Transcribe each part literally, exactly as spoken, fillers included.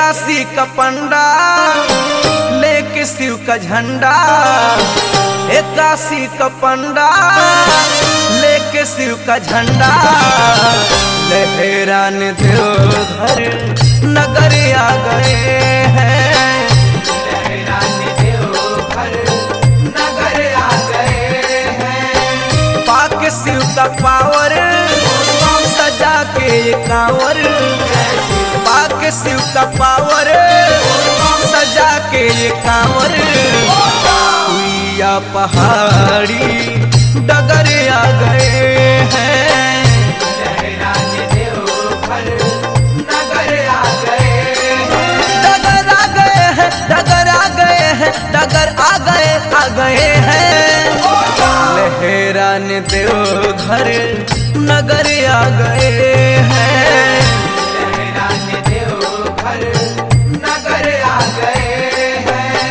काशी का पंडा लेके शिव का झंडा, एक काशी का पंडा लेके शिव का झंडा, लहरान देवघर नगर आ गए हैं, लहरान देवघर नगर आ गए हैं। पाक शिव का पावर सजा के कांवर, पाक शिव का पावर सजा के ये कांवर, सुइया पहाड़ी डगर आ गए हैं, लहरान देवघर नगर आ गए हैं। डगर आ गए हैं, डगर आ गए हैं, डगर आ गए आ गए हैं, लहरान देवघर नगर आ गए हैं, लहरान देवघर नगर आ गए हैं।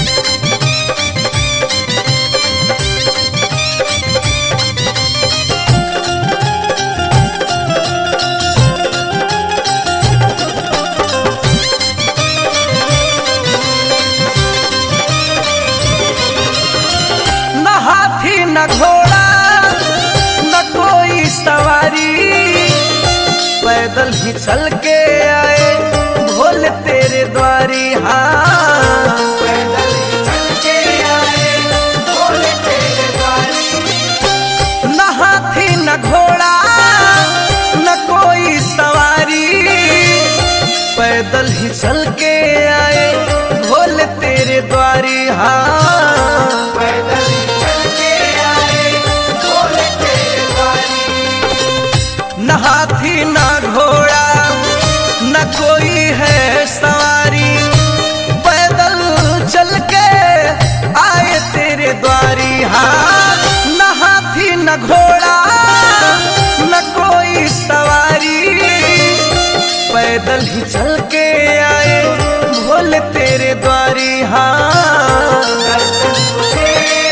न हाथी न घोड़ा न कोई सवारी, पैदल ही चल के आए भोले तेरे द्वारी, हाँ पैदल ही चल के आए भोले तेरे द्वारी। न हाथी न घोड़ा न कोई सवारी, पैदल ही चल के आए भोले तेरे द्वारी, हाँ पैदल ही चल के आए भोले तेरे द्वारी। न हाथी न घोड़ा न कोई है सवारी, पैदल चल के आए तेरे द्वारी, हाँ न हाथी न घोड़ा न कोई सवारी, पैदल ही चल के आए भोले तेरे द्वारी, हाँ दर्शन तुझे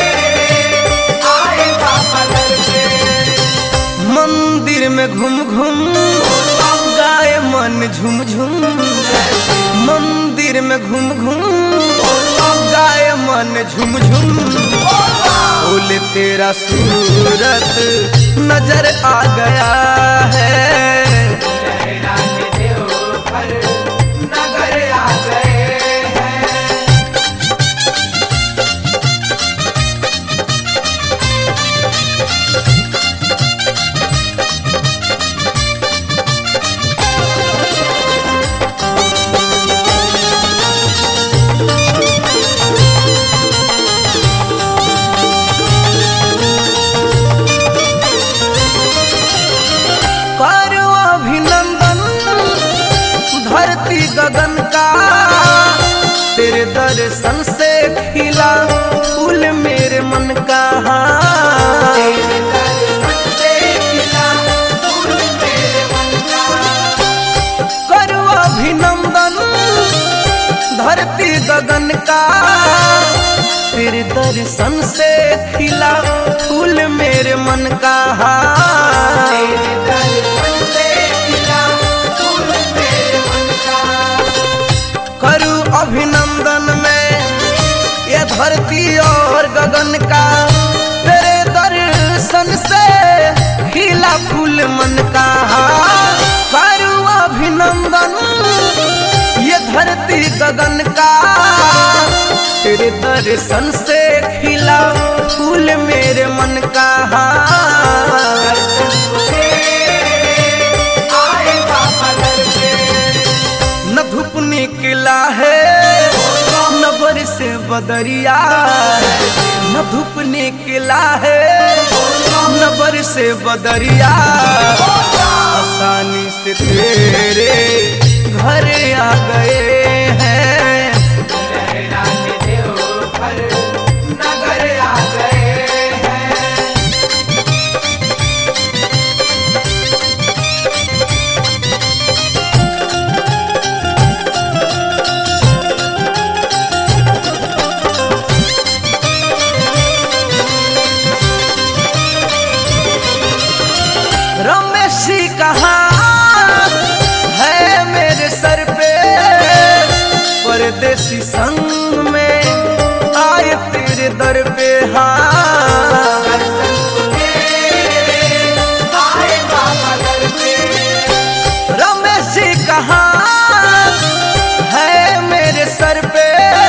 आए बाबा दर्शन। मंदिर में घूम घूम गाए मन झुम झुम, मंदिर में घूम घूम गाए मन झुम झुम, भोले तेरा सूरत नजर आ गया है, लहरान देवघर नगर आ गए हैं। करो अभिनंदन धरती गगन का, तेरे दर्शन से खिला फूल मेरे मन का, तेरे दर्शन से खिला फूल मेरे मन का। करो अभिनंदन धरती गगन का, तेरे दर्शन से खिला फूल मेरे मन का, तेरे दर्शन से खिला फूल मेरे मन का। करूं अभिनंदन में ये धरती और गगन का, तेरे दर्शन से खिला फूल मन का, करूं अभिनंदन ये धरती गगन का, तेरे दर्शन से खिला फूल मेरे मन का, दर्शन तुझे आए बाबा दर्शन। न धूप निकला है न बरसे बदरिया, न धूप निकला है न बरसे बदरिया, आसानी से तेरे घर आ गए हैं, लहरान देवघर नगर आ गए हैं। रमेश कहाँ है मेरे सर पे, संग में आए तेरे दर पे हाँ दर्शन तेरे आए बाबा दर पे। रमेश जी कहाँ है मेरे सर पे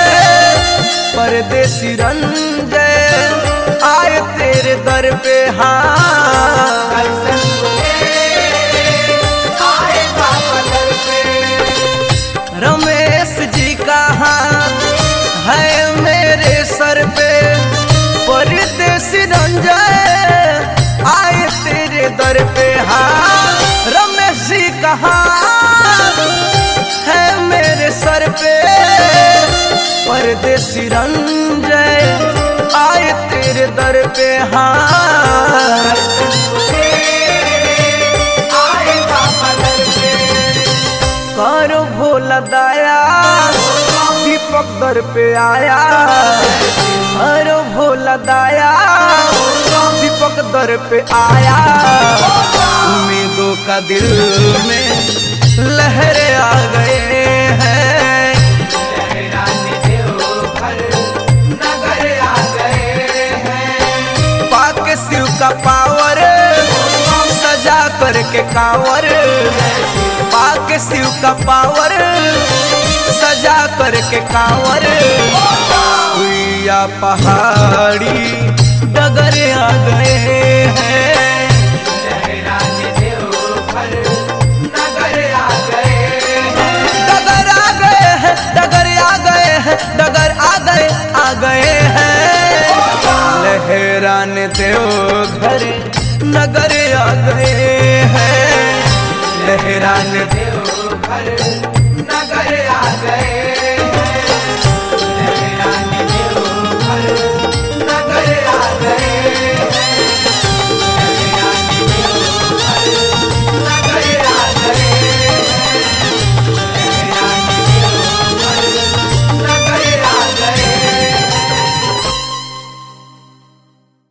परदेसी रंजय आए तेरे दर पे हाँ दर्शन तेरे आए बाबा दर पे। रमेश जी कहाँ है मेरे सर पे परदेसी रंजय आए तेरे दर पे हाँ रमेश जी कहाँ है मेरे सर पे परदेसी रंजय आए तेरे दर पे हाँ आए बाबा दर पे। करो भोला दाया दीपक दर पे आया करो भोला दाया दीपक दर पे आया उम्मीदों का दिल में लहरें आ गए हैं लहराने देवघर नगर आ गए हैं। पाके शिव का पावर सजा करके कांवर पाके शिव का पावर सजा करके कांवर हुईया पहाड़ी डगर आ गए हैं लहराने देवघर नगर आ गए हैं। डगर आ गए हैं डगर आ गए हैं डगर आ गए आ गए हैं लहराने देवघर नगर आ गए हैं लहराने देवघर